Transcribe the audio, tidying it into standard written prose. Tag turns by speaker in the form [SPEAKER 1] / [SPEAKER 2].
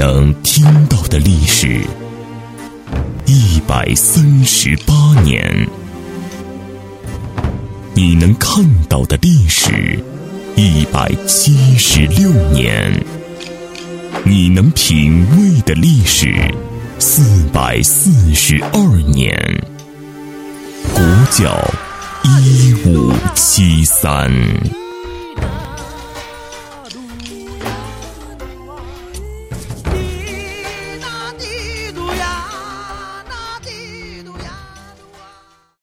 [SPEAKER 1] 能听到的历史138年，你能看到的历史176年，你能品味的历史442年。国窖1573。